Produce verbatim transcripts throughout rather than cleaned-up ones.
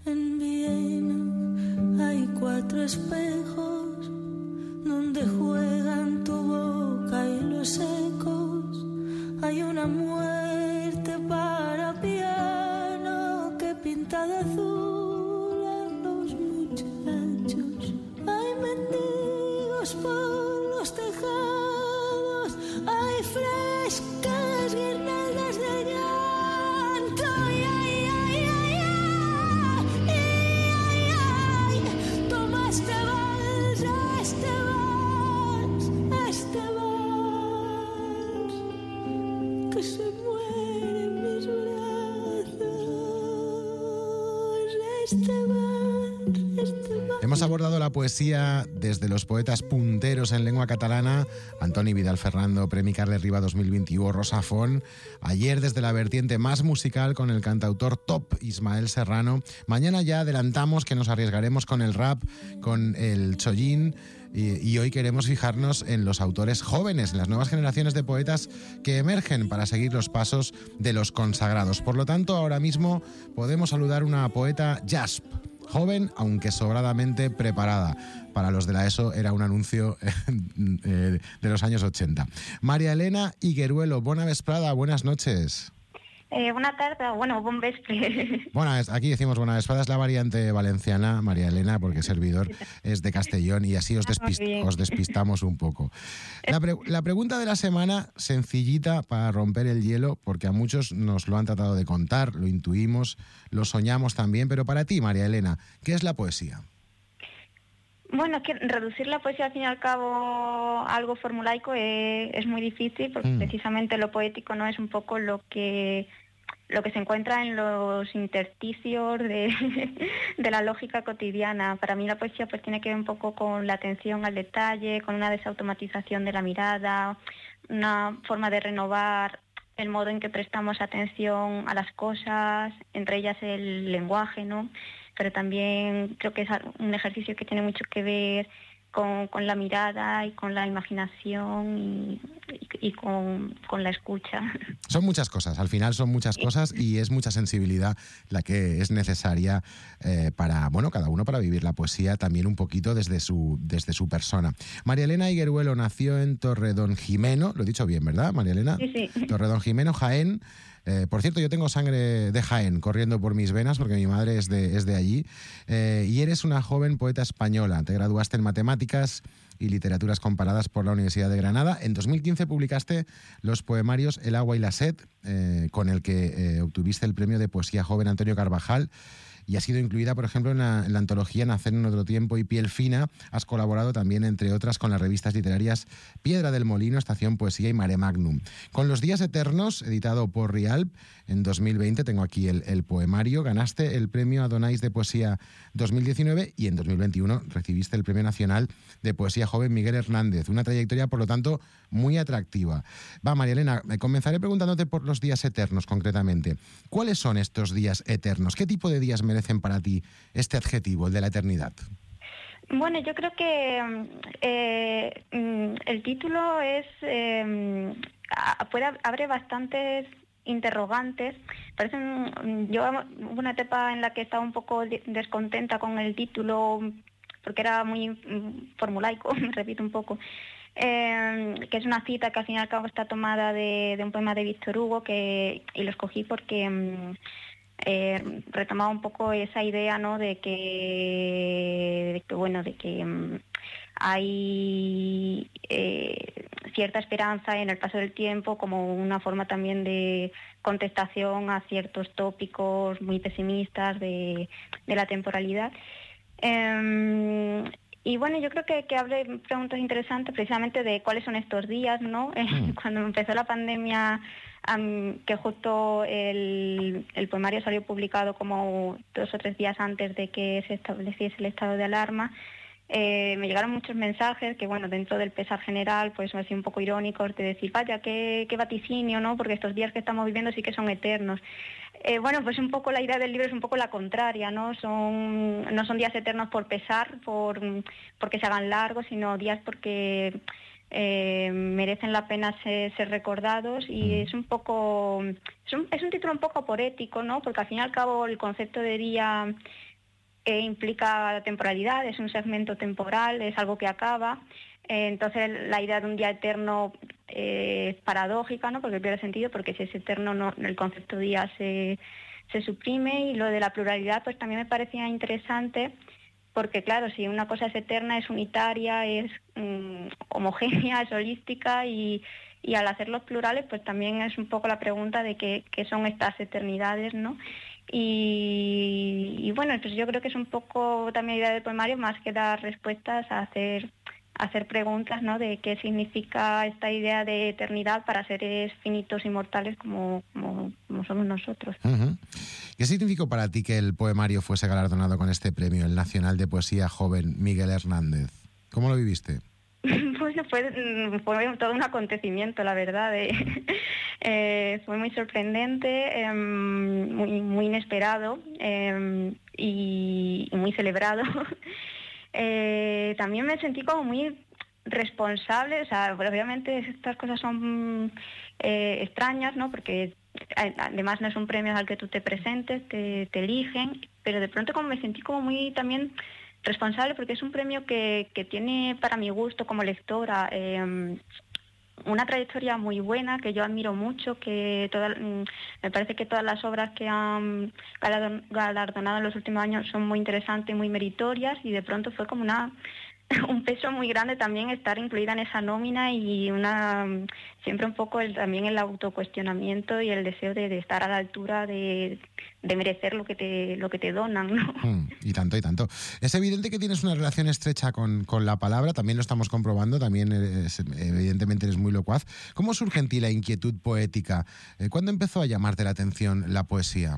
En Viena hay cuatro espejos donde juegan tu boca y los ecos. Hay una muerte para piano que pinta de azul a los muchachos. Hay mendigos por los tejados, hay frescas guirnaldas de llanto. Y ay, ay, ay, ay, ay, ay, ay, toma este vals, este vals, este vals, que se muere en mis brazos, este vals, este vals. Hemos abordado la poesía desde los poetas punteros en lengua catalana, Antoni Vidal Ferrando, Premi Carles Riba dos mil veintiuno, Rosa Font. Ayer desde la vertiente más musical con el cantautor top Ismael Serrano. Mañana ya adelantamos que nos arriesgaremos con el rap, con el chollín. Y, y hoy queremos fijarnos en los autores jóvenes, en las nuevas generaciones de poetas que emergen para seguir los pasos de los consagrados. Por lo tanto, ahora mismo podemos saludar una poeta jasp, joven, aunque sobradamente preparada. Para los de la ESO era un anuncio eh, de los años ochenta. María Elena Higueruelo, bona vesprada, buenas noches. Eh, buena tarde, bueno, bon vespre. Bueno, aquí decimos buena vesprada, es la variante valenciana, María Elena, porque servidor es de Castellón y así os, despist- os despistamos un poco. La, pre- la pregunta de la semana, sencillita para romper el hielo, porque a muchos nos lo han tratado de contar, lo intuimos, lo soñamos también, pero para ti, María Elena, ¿qué es la poesía? Bueno, es que reducir la poesía al fin y al cabo a algo formulaico es, es muy difícil, porque mm. precisamente lo poético no es un poco lo que lo que se encuentra en los intersticios de, de la lógica cotidiana. Para mí la poesía pues tiene que ver un poco con la atención al detalle, con una desautomatización de la mirada, una forma de renovar el modo en que prestamos atención a las cosas, entre ellas el lenguaje, ¿no? Pero también creo que es un ejercicio que tiene mucho que ver con, con la mirada y con la imaginación y, y, y con, con la escucha. Son muchas cosas, al final son muchas cosas y es mucha sensibilidad la que es necesaria eh, para, bueno, cada uno para vivir la poesía también un poquito desde su, desde su persona. María Elena Higueruelo nació en Torredonjimeno, lo he dicho bien, ¿verdad, María Elena? Sí, sí. Torredonjimeno, Jaén. Eh, por cierto, yo tengo sangre de Jaén corriendo por mis venas porque mi madre es de, es de allí. Eh, y eres una joven poeta española. Te graduaste en Matemáticas y Literaturas Comparadas por la Universidad de Granada. En dos mil quince publicaste los poemarios El agua y la sed, eh, con el que eh, obtuviste el premio de poesía joven Antonio Carvajal. Y ha sido incluida, por ejemplo, en la, en la antología Nacer en otro tiempo y Piel fina. Has colaborado también, entre otras, con las revistas literarias Piedra del Molino, Estación Poesía y Mare Magnum. Con Los días eternos, editado por Rialp, en dos mil veinte, tengo aquí el, el poemario, ganaste el premio Adonais de Poesía dos mil diecinueve y en dos mil veintiuno recibiste el premio nacional de Poesía Joven Miguel Hernández. Una trayectoria, por lo tanto, muy atractiva. Va, María Elena, comenzaré preguntándote por los días eternos, concretamente. ¿Cuáles son estos días eternos? ¿Qué tipo de días merecen para ti este adjetivo, el de la eternidad? Bueno, yo creo que eh, el título es eh, puede, abre bastantes interrogantes. Parece un, yo hubo una etapa en la que estaba un poco descontenta con el título porque era muy formulaico, me repito un poco. Eh, que es una cita que al fin y al cabo está tomada de, de un poema de Víctor Hugo, que y lo escogí porque um, eh, retomaba un poco esa idea, ¿no? de que, de que bueno, de que um, hay eh, cierta esperanza en el paso del tiempo como una forma también de contestación a ciertos tópicos muy pesimistas de, de la temporalidad. Eh, Y bueno, yo creo que, que abre preguntas interesantes precisamente de cuáles son estos días, ¿no? Mm. Cuando empezó la pandemia, um, que justo el, el poemario salió publicado como dos o tres días antes de que se estableciese el estado de alarma, eh, me llegaron muchos mensajes que, bueno, dentro del pesar general, pues me sido un poco irónicos de decir, vaya, qué, qué vaticinio, ¿no? Porque estos días que estamos viviendo sí que son eternos. Eh, bueno, pues un poco la idea del libro es un poco la contraria, ¿no? Son, no son días eternos por pesar, por porque se hagan largos, sino días porque eh, merecen la pena ser, ser recordados y es un poco, es un, es un título un poco poético, ¿no? Porque al fin y al cabo el concepto de día eh, implica temporalidad, es un segmento temporal, es algo que acaba. Eh, entonces la idea de un día eterno eh, es paradójica, ¿no? Porque pierde sentido, porque si es eterno no, el concepto día se, se suprime. Y lo de la pluralidad pues también me parecía interesante, porque claro, si una cosa es eterna, es unitaria, es mm, homogénea, es holística, y, y al hacerlos plurales pues también es un poco la pregunta de qué, qué son estas eternidades, ¿no? Y, y bueno, pues yo creo que es un poco también la idea del poemario, más que dar respuestas, a hacer, a hacer preguntas, ¿no? De qué significa esta idea de eternidad para seres finitos y mortales como, como, como somos nosotros. Uh-huh. ¿Qué significó para ti que el poemario fuese galardonado con este premio, el Nacional de Poesía Joven Miguel Hernández? ¿Cómo lo viviste? Bueno, fue, fue todo un acontecimiento, la verdad. Eh, eh, fue muy sorprendente, eh, muy, muy inesperado eh, y, y muy celebrado. eh, también me sentí como muy responsable, o sea, obviamente estas cosas son eh, extrañas, ¿no? Porque además no es un premio al que tú te presentes, te, te eligen, pero de pronto como me sentí como muy también responsable, porque es un premio que, que tiene, para mi gusto como lectora, eh, una trayectoria muy buena, que yo admiro mucho, que toda, me parece que todas las obras que han galardonado en los últimos años son muy interesantes y muy meritorias, y de pronto fue como una un peso muy grande también estar incluida en esa nómina, y una siempre un poco el, también el autocuestionamiento y el deseo de, de estar a la altura de, de merecer lo que te lo que te donan, ¿no? Mm, y tanto, y tanto. Es evidente que tienes una relación estrecha con, con la palabra, también lo estamos comprobando, también eres, evidentemente eres muy locuaz. ¿Cómo surge en ti la inquietud poética? ¿Cuándo empezó a llamarte la atención la poesía?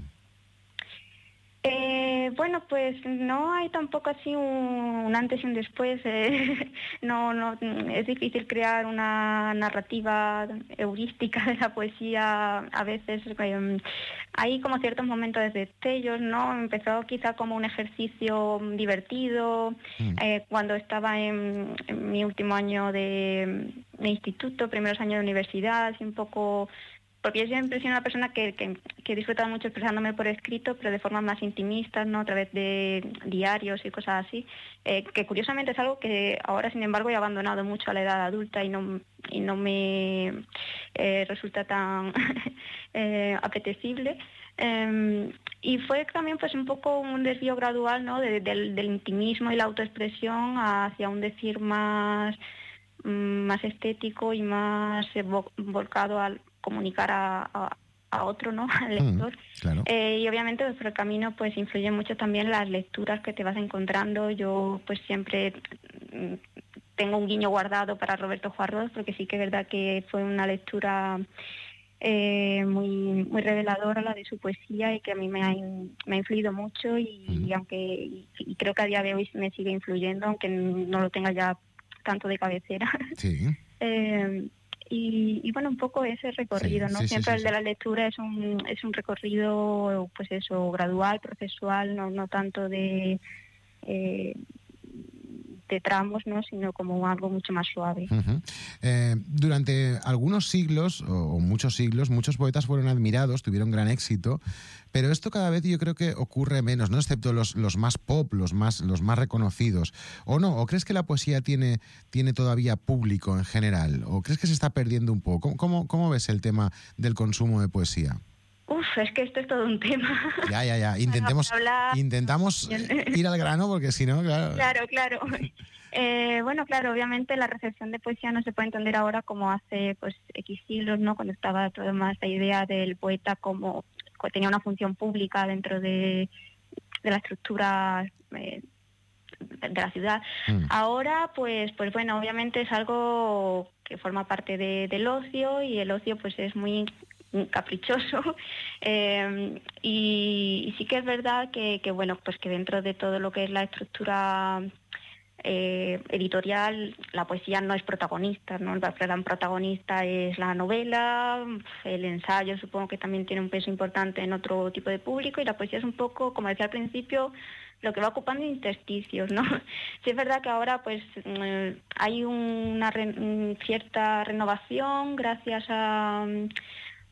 Eh, bueno, pues no hay tampoco así un, un antes y un después. Eh, no, no, es difícil crear una narrativa heurística de la poesía. A veces eh, hay como ciertos momentos de destellos, ¿no? Empezó quizá como un ejercicio divertido mm. eh, cuando estaba en, en mi último año de, de instituto, primeros años de universidad, así un poco. Porque yo siempre he sido una persona que, que, que he disfrutado mucho expresándome por escrito, pero de forma más intimista, ¿no? A través de diarios y cosas así, eh, que curiosamente es algo que ahora, sin embargo, he abandonado mucho a la edad adulta y no, y no me eh, resulta tan eh, apetecible. Eh, y fue también pues un poco un desvío gradual, ¿no? de, del, del intimismo y la autoexpresión hacia un decir más, más estético y más volcado al comunicar a, a, a otro, ¿no? Al lector. Mm, claro. Eh, y obviamente pues, por el camino pues influyen mucho también las lecturas que te vas encontrando. Yo pues siempre tengo un guiño guardado para Roberto Juarros, porque sí que es verdad que fue una lectura eh, muy muy reveladora, la de su poesía, y que a mí me ha, me ha influido mucho, y, mm. y aunque y, y creo que a día de hoy me sigue influyendo, aunque no lo tenga ya tanto de cabecera. Sí. eh, Y, y bueno, un poco ese recorrido, sí, ¿no? Sí, Siempre sí, sí, el de la lectura es un es un recorrido, pues eso, gradual, procesual, no no tanto de eh, de tramos, ¿no? Sino como algo mucho más suave. Uh-huh. Eh, durante algunos siglos, o, o muchos siglos, muchos poetas fueron admirados, tuvieron gran éxito, pero esto cada vez yo creo que ocurre menos, ¿no? Excepto los, los más pop, los más, los más reconocidos. ¿O no? ¿O crees que la poesía tiene, tiene todavía público en general? ¿O crees que se está perdiendo un poco? ¿Cómo, cómo, cómo ves el tema del consumo de poesía? Uf, es que esto es todo un tema. Ya, ya, ya. Intentemos, intentamos ir al grano, porque si no, claro. Claro, claro. Eh, bueno, claro, obviamente la recepción de poesía no se puede entender ahora como hace pues X siglos, ¿no? Cuando estaba toda más la idea del poeta como tenía una función pública dentro de, de la estructura eh, de la ciudad. Mm. Ahora, pues, pues bueno, obviamente es algo que forma parte de, del ocio, y el ocio pues es muy caprichoso, eh, y, y sí que es verdad que, que bueno, pues que dentro de todo lo que es la estructura eh, editorial, la poesía no es protagonista, ¿no? El gran protagonista es la novela, el ensayo supongo que también tiene un peso importante en otro tipo de público, y la poesía es un poco, como decía al principio, lo que va ocupando intersticios, ¿no? Sí es verdad que ahora pues eh, hay una re- cierta renovación gracias a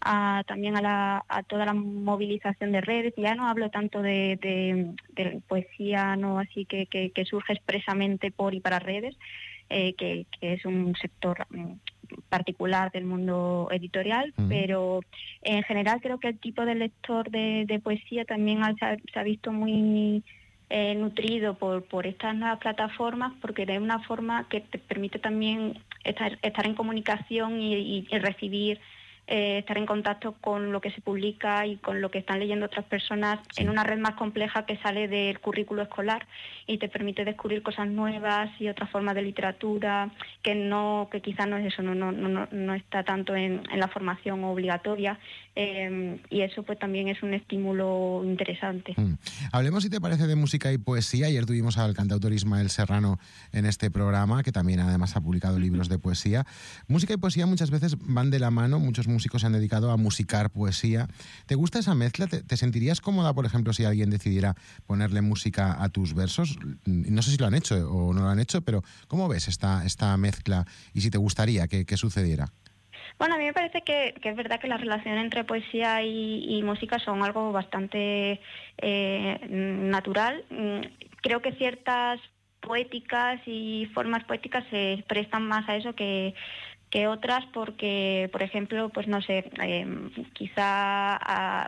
a, también a, la, a toda la movilización de redes. Ya no hablo tanto de, de, de poesía, no así que, que, que surge expresamente por y para redes, eh, que, que es un sector particular del mundo editorial, uh-huh. pero en general creo que el tipo de lector de, de poesía también ha, se ha visto muy eh, nutrido por, por estas nuevas plataformas, porque es una forma que te permite también estar, estar en comunicación y, y, y recibir, eh, estar en contacto con lo que se publica y con lo que están leyendo otras personas, sí. en una red más compleja que sale del currículo escolar y te permite descubrir cosas nuevas y otras formas de literatura que no, que quizás no es eso, no, no, no, no está tanto en, en la formación obligatoria, eh, y eso pues también es un estímulo interesante. Mm. Hablemos, si te parece, de música y poesía. Ayer tuvimos al cantautor Ismael Serrano en este programa, que también además ha publicado libros de poesía. Música y poesía muchas veces van de la mano, muchos músicos se han dedicado a musicar poesía. ¿Te gusta esa mezcla? ¿Te, te sentirías cómoda, por ejemplo, si alguien decidiera ponerle música a tus versos? No sé si lo han hecho o no lo han hecho, pero ¿cómo ves esta, esta mezcla y si te gustaría que, que sucediera? Bueno, a mí me parece que, que es verdad que la relación entre poesía y, y música son algo bastante eh, natural. Creo que ciertas poéticas y formas poéticas se prestan más a eso que... que otras, porque, por ejemplo, pues no sé, eh, quizá a,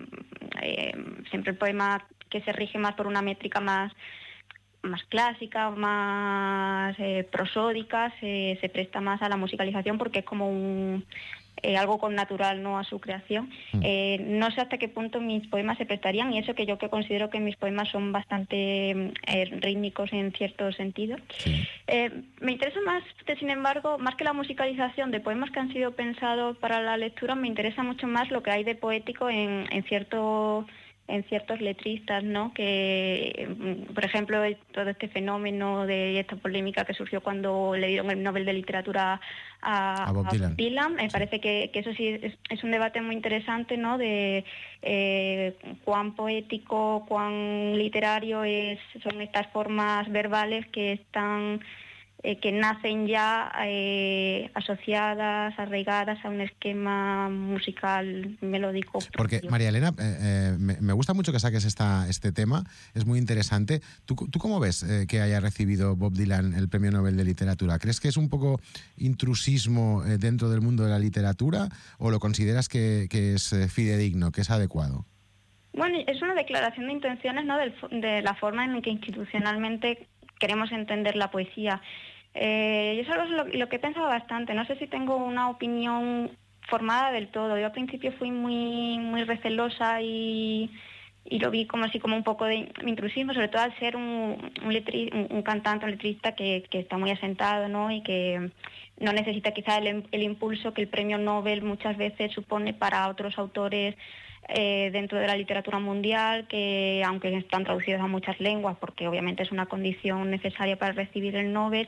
eh, siempre el poema que se rige más por una métrica más, más clásica, más eh, prosódica, se, se presta más a la musicalización porque es como un... Eh, algo con natural, ¿no?, a su creación. Eh, no sé hasta qué punto mis poemas se prestarían, y eso que yo que considero que mis poemas son bastante eh, rítmicos en cierto sentido. Sí. Eh, me interesa más, sin embargo, más que la musicalización de poemas que han sido pensados para la lectura, me interesa mucho más lo que hay de poético en, en cierto... en ciertos letristas, ¿no? Que, por ejemplo, todo este fenómeno de esta polémica que surgió cuando le dieron el Nobel de Literatura a, a Bob Dylan, a Dylan. Me sí. parece que, que eso sí es, es un debate muy interesante, ¿no? De eh, cuán poético, cuán literario es, son estas formas verbales que están... Eh, que nacen ya eh, asociadas, arraigadas a un esquema musical melódico. Porque, María Elena, eh, eh, me, me gusta mucho que saques esta, este tema, es muy interesante. ¿Tú, tú cómo ves eh, que haya recibido Bob Dylan el Premio Nobel de Literatura? ¿Crees que es un poco intrusismo eh, dentro del mundo de la literatura o lo consideras que, que es eh, fidedigno, que es adecuado? Bueno, es una declaración de intenciones, ¿no?, Del, de la forma en la que institucionalmente queremos entender la poesía. Eh, yo eso es lo, lo que he pensado bastante. No sé si tengo una opinión formada del todo. Yo al principio fui muy muy recelosa y, y lo vi como así como un poco de intrusismo, sobre todo al ser un, un, letri, un, un cantante, un letrista que, que está muy asentado, ¿no?, y que no necesita quizá el, el impulso que el premio Nobel muchas veces supone para otros autores Eh, dentro de la literatura mundial, que aunque están traducidos a muchas lenguas, porque obviamente es una condición necesaria para recibir el Nobel,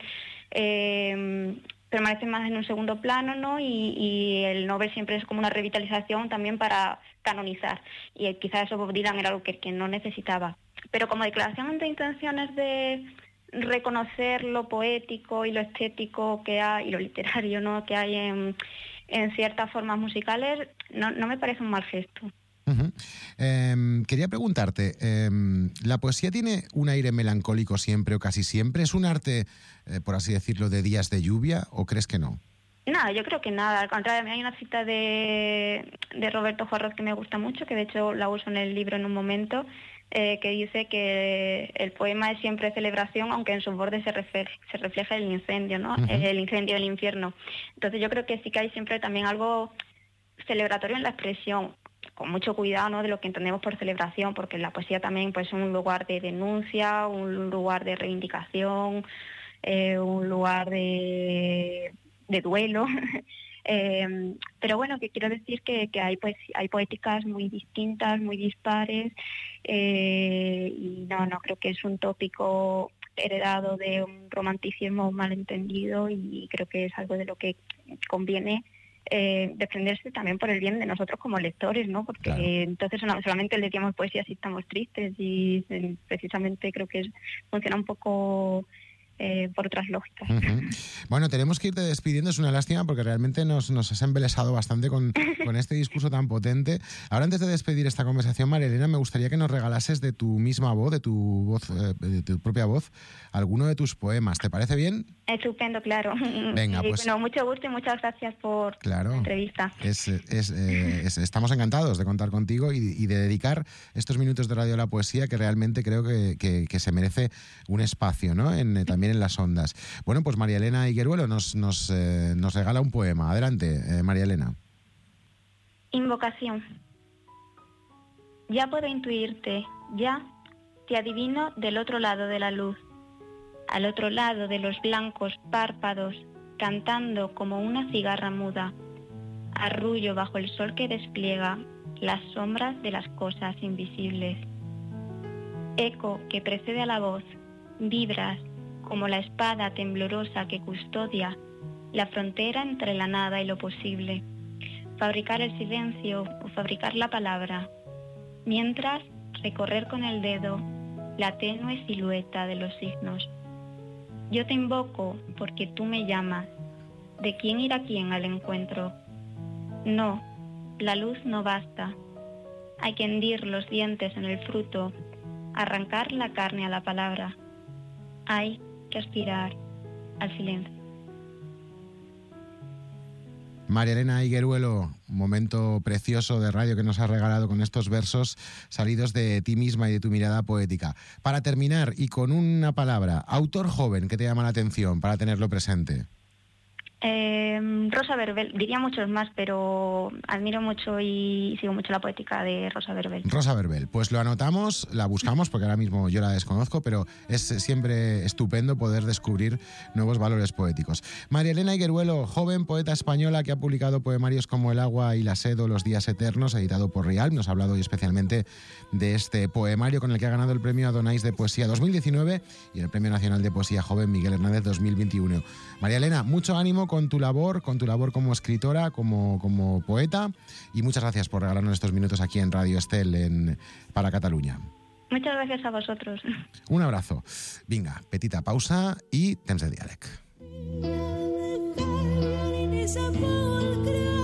eh, permanecen más en un segundo plano, ¿no? Y, y el Nobel siempre es como una revitalización también para canonizar, y quizás eso Bob Dylan era algo que, que no necesitaba. Pero como declaración de intenciones de reconocer lo poético y lo estético que hay, y lo literario, ¿no?, que hay en, en ciertas formas musicales, no, no me parece un mal gesto. Uh-huh. Eh, quería preguntarte, eh, ¿la poesía tiene un aire melancólico siempre o casi siempre? ¿Es un arte, eh, por así decirlo, de días de lluvia o crees que no? Nada, yo creo que nada. Al contrario, hay una cita de, de Roberto Juarroz que me gusta mucho, que de hecho la uso en el libro en un momento, eh, que dice que el poema es siempre celebración, aunque en sus bordes se refleja, se refleja el incendio, ¿no? Uh-huh. El incendio del infierno. Entonces yo creo que sí que hay siempre también algo celebratorio en la expresión, con mucho cuidado, ¿no?, de lo que entendemos por celebración, porque la poesía también pues, es un lugar de denuncia, un lugar de reivindicación, eh, un lugar de, de duelo. eh, pero bueno, que quiero decir que, que hay, pues, hay poéticas muy distintas, muy dispares, eh, y no, no creo que es un tópico heredado de un romanticismo malentendido, y creo que es algo de lo que conviene Eh, defenderse también por el bien de nosotros como lectores, ¿no? Porque claro, entonces no, solamente leemos poesía si estamos tristes, y eh, precisamente creo que es, funciona un poco eh, por otras lógicas. Uh-huh. Bueno, tenemos que irte despidiendo, es una lástima porque realmente nos, nos has embelesado bastante con, con este discurso tan potente. Ahora, antes de despedir esta conversación, María Elena, me gustaría que nos regalases de tu misma voz, de tu voz, eh, de tu propia voz, alguno de tus poemas. ¿Te parece bien? Estupendo, claro. Venga, y, pues... Bueno, mucho gusto y muchas gracias por claro, la entrevista. Es, es, eh, es, estamos encantados de contar contigo y, y de dedicar estos minutos de Radio a la Poesía, que realmente creo que, que, que se merece un espacio, ¿no? En, también en las ondas. Bueno, pues María Elena Higueruelo nos, nos, eh, nos regala un poema. Adelante, eh, María Elena. Invocación. Ya puedo intuirte, ya te adivino del otro lado de la luz, al otro lado de los blancos párpados, cantando como una cigarra muda, arrullo bajo el sol que despliega las sombras de las cosas invisibles. Eco que precede a la voz, vibras como la espada temblorosa que custodia la frontera entre la nada y lo posible, fabricar el silencio o fabricar la palabra, mientras recorrer con el dedo la tenue silueta de los signos. Yo te invoco porque tú me llamas. ¿De quién ir a quién al encuentro? No, la luz no basta. Hay que hendir los dientes en el fruto, arrancar la carne a la palabra. Hay que aspirar al silencio. María Elena Higueruelo, un momento precioso de radio que nos has regalado con estos versos salidos de ti misma y de tu mirada poética. Para terminar, y con una palabra, autor joven que te llama la atención para tenerlo presente. Eh, Rosa Verbel, diría muchos más, pero admiro mucho y sigo mucho la poética de Rosa Verbel. Rosa Verbel, pues lo anotamos, la buscamos porque ahora mismo yo la desconozco, pero es siempre estupendo poder descubrir nuevos valores poéticos. María Elena Higueruelo, joven poeta española que ha publicado poemarios como El agua y la sed o Los días eternos, editado por Rialp. Nos ha hablado hoy especialmente de este poemario con el que ha ganado el premio Adonais de Poesía dos mil diecinueve y el Premio Nacional de Poesía Joven Miguel Hernández dos mil veintiuno. María Elena, mucho ánimo con tu labor, con tu labor como escritora, como, como poeta, y muchas gracias por regalarnos estos minutos aquí en Radio Estel en, para Catalunya. Muchas gracias a vosotros. Un abrazo. Vinga, petita pausa i temps de diàleg.